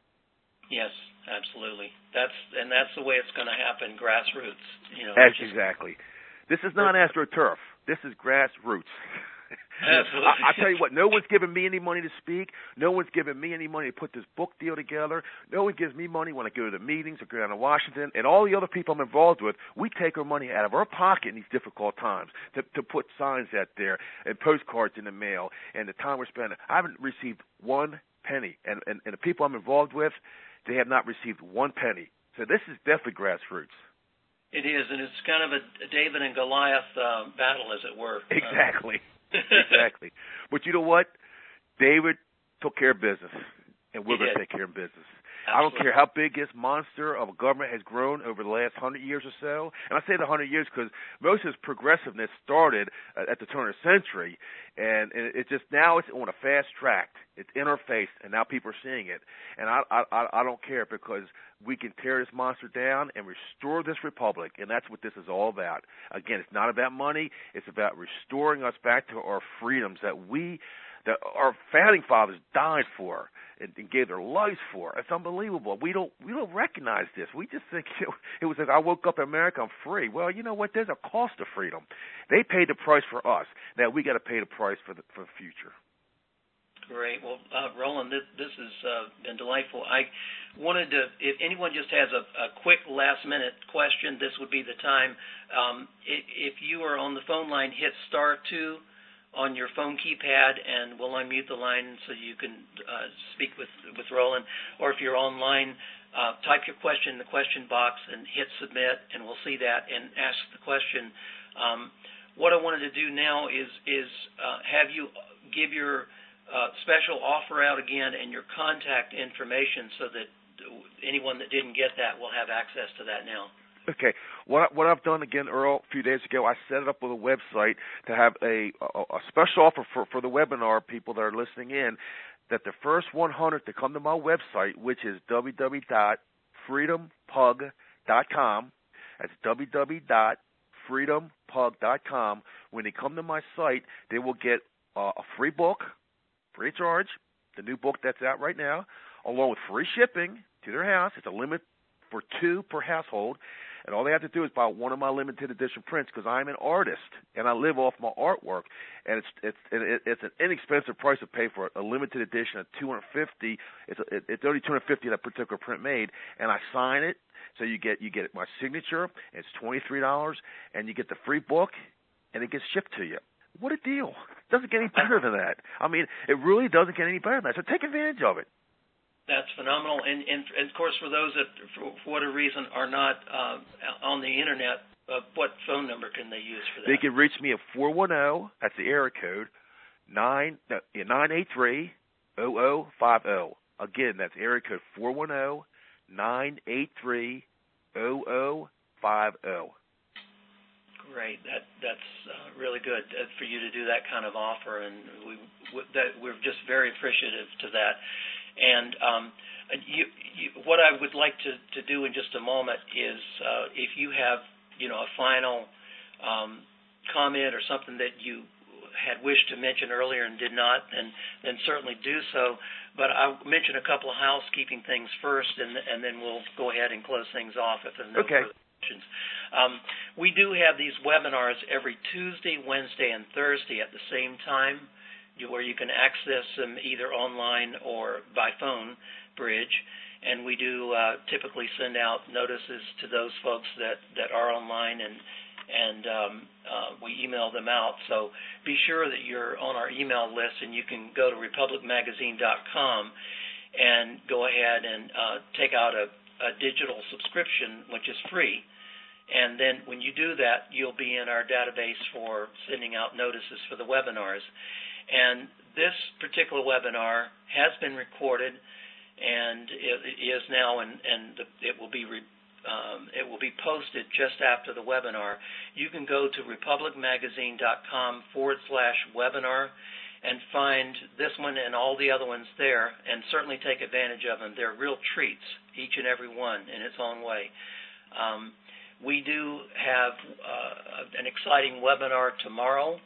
Yes, absolutely. That's and that's the way it's going to happen, grassroots. You know, that's just, exactly. This is not AstroTurf. This is grassroots. Absolutely. I, I tell you what, no one's giving me any money to speak. No one's giving me any money to put this book deal together. No one gives me money when I go to the meetings or go down to Washington. And all the other people I'm involved with, we take our money out of our pocket in these difficult times to, to put signs out there and postcards in the mail and the time we're spending. I haven't received one penny. And, and, and the people I'm involved with, they have not received one penny. So this is definitely grassroots. It is, and it's kind of a David and Goliath uh, battle, as it were. Exactly. Exactly. But you know what? David took care of business, and we're going to take care of business. Absolutely. I don't care how big this monster of a government has grown over the last hundred years or so. And I say the hundred years because most of this progressiveness started at the turn of the century, and it just now it's on a fast track. It's in our face, and now people are seeing it. And I, I, I don't care because we can tear this monster down and restore this republic, and that's what this is all about. Again, it's not about money. It's about restoring us back to our freedoms that we, that our founding fathers died for and, and gave their lives for. It's unbelievable. We don't we don't recognize this. We just think it, it was like I woke up in America, I'm free. Well, you know what? There's a cost to freedom. They paid the price for us. Now we got to pay the price for the for the future. Great. Well, uh, Roland, this, this has uh, been delightful. I wanted to, if anyone just has a, a quick last-minute question, this would be the time. Um, if, if you are on the phone line, hit star two on your phone keypad, and we'll unmute the line so you can uh, speak with, with Roland. Or if you're online, uh, type your question in the question box and hit submit, and we'll see that and ask the question. Um, what I wanted to do now is, is uh, have you give your Uh, special offer out again and your contact information so that anyone that didn't get that will have access to that now. Okay. What what I've done again, Earl, a few days ago, I set it up with a website to have a, a, a special offer for, for the webinar people that are listening in, that the first one hundred to come to my website, which is w w w dot freedom pug dot com. That's w w w dot freedom pug dot com. When they come to my site, they will get uh, a free book, free of charge, the new book that's out right now, along with free shipping to their house. It's a limit for two per household, and all they have to do is buy one of my limited edition prints because I'm an artist and I live off my artwork, and it's it's it's an inexpensive price to pay for a limited edition of two hundred fifty. It's a, it's only two hundred fifty that particular print made, and I sign it, so you get you get my signature. It's twenty-three dollars, and you get the free book, and it gets shipped to you. What a deal. It doesn't get any better than that. I mean, it really doesn't get any better than that. So take advantage of it. That's phenomenal. And, and, and of course, for those that, for, for whatever reason, are not uh, on the Internet, uh, what phone number can they use for that? They can reach me at four one zero, that's the area code, nine eight three, zero zero five zero. Again, that's area code four one zero, nine eight three, zero zero five zero. Great. That that's uh, really good uh, for you to do that kind of offer, and we w- that we're just very appreciative to that. And um, you, you, what I would like to, to do in just a moment is, uh, if you have, you know, a final um, comment or something that you had wished to mention earlier and did not, then then certainly do so. But I'll mention a couple of housekeeping things first, and and then we'll go ahead and close things off if there's no okay. further. Um, we do have these webinars every Tuesday, Wednesday, and Thursday at the same time, where you can access them either online or by phone bridge. And we do uh, typically send out notices to those folks that, that are online, and and um, uh, we email them out. So be sure that you're on our email list, and you can go to republic magazine dot com and go ahead and uh, take out a, a digital subscription, which is free. And then when you do that, you'll be in our database for sending out notices for the webinars. And this particular webinar has been recorded, and it is now, and, and it will be re, um, it will be posted just after the webinar. You can go to republic magazine dot com forward slash webinar and find this one and all the other ones there, and certainly take advantage of them. They're real treats, each and every one in its own way. Um, We do have uh, an exciting webinar tomorrow.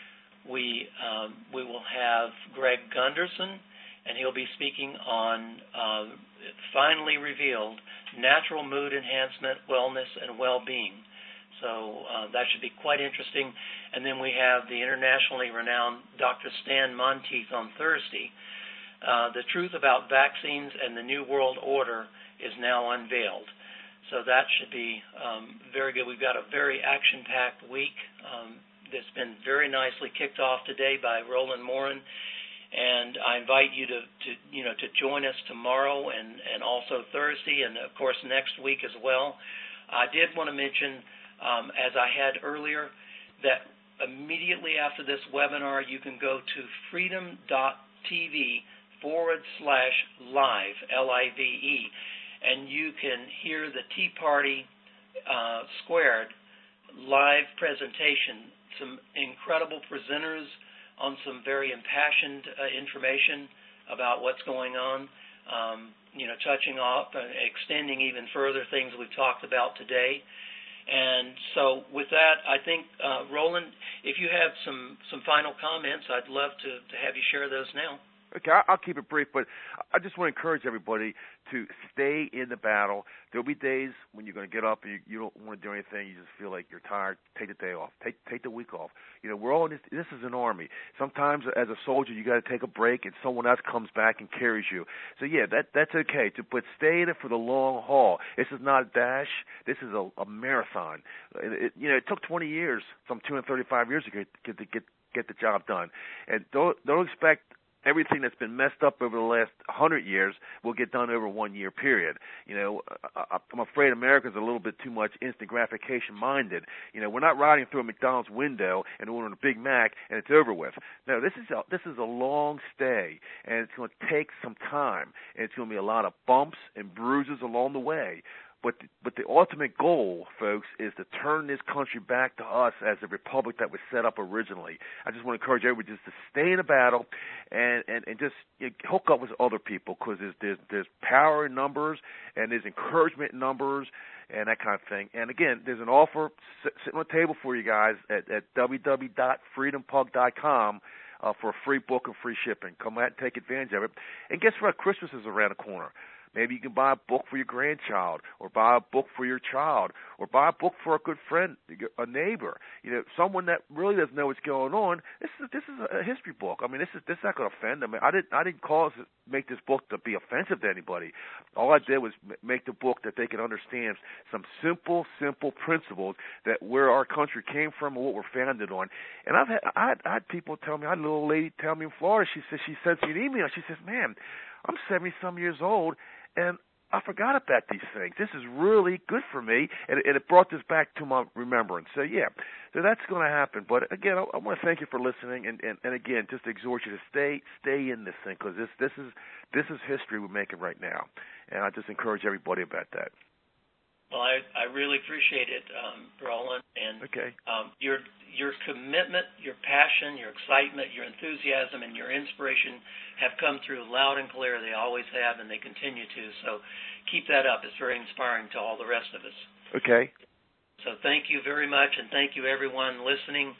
We um, we will have Greg Gunderson, and he'll be speaking on uh, Finally Revealed, Natural Mood Enhancement, Wellness, and Well-Being. So uh, that should be quite interesting. And then we have the internationally renowned Doctor Stan Monteith on Thursday. Uh, the truth about vaccines and the New World Order is now unveiled. So that should be um, very good. We've got a very action-packed week um, that's been very nicely kicked off today by Roland Morin. And I invite you to, to you know to join us tomorrow and, and also Thursday and of course next week as well. I did want to mention, um, as I had earlier, that immediately after this webinar you can go to freedom dot t v forward slash live L I V E, and you can hear the Tea Party uh, Squared live presentation. Some incredible presenters on some very impassioned uh, information about what's going on, um, you know, touching off and extending even further things we've talked about today. And so with that, I think, uh, Roland, if you have some, some final comments, I'd love to, to have you share those now. Okay, I'll keep it brief, but I just want to encourage everybody to stay in the battle. There'll be days when you're going to get up and you, you don't want to do anything. You just feel like you're tired. Take the day off. Take take the week off. You know, we're all in this. This is an army. Sometimes as a soldier, you got to take a break, and someone else comes back and carries you. So yeah, that that's okay. To but stay in it for the long haul. This is not a dash. This is a, a marathon. It, it, you know, it took twenty years, some two hundred thirty-five years to get get to get get the job done, and don't don't expect everything that's been messed up over the last hundred years will get done over a one-year period. You know, I, I'm afraid America's a little bit too much instant gratification minded. You know, we're not riding through a McDonald's window and ordering a Big Mac and it's over with. No, this is a, this is a long stay, and it's going to take some time, and it's going to be a lot of bumps and bruises along the way. But the, but the ultimate goal, folks, is to turn this country back to us as the republic that was set up originally. I just want to encourage everybody just to stay in the battle and, and, and just you know, hook up with other people, because there's, there's, there's power in numbers and there's encouragement in numbers and that kind of thing. And, again, there's an offer sitting on the table for you guys at, at w w w dot freedom pug dot com. Uh, for a free book and free shipping. Come out and take advantage of it. And guess what? Christmas is around the corner. Maybe you can buy a book for your grandchild, or buy a book for your child, or buy a book for a good friend, a neighbor, you know, someone that really doesn't know what's going on. This is this is a history book. I mean, this is this is not going to offend. I mean, I didn't I didn't cause make this book to be offensive to anybody. All I did was make the book that they can understand some simple, simple principles that where our country came from and what we're founded on. And I've had I had, I had people tell me. I had a little lady tell me in Florida. She says she sent me an email. She says, "Man, I'm seventy some years old, and I forgot about these things. This is really good for me," and, and it brought this back to my remembrance. So, yeah, so that's going to happen. But, again, I, I want to thank you for listening, and, and, and, again, just exhort you to stay stay in this thing, because this, this, is, this is history we're making right now, and I just encourage everybody about that. Well, I, I really appreciate it, um, Roland, and okay. um, your your commitment, your passion, your excitement, your enthusiasm, and your inspiration have come through loud and clear. They always have, and they continue to. So keep that up. It's very inspiring to all the rest of us. Okay. So thank you very much, and thank you everyone listening.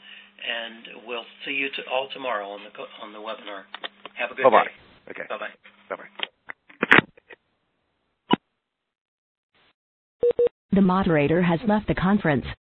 And we'll see you to, all tomorrow on the on the webinar. Have a good Bye-bye. day. Okay. Bye bye. Bye bye. The moderator has left the conference.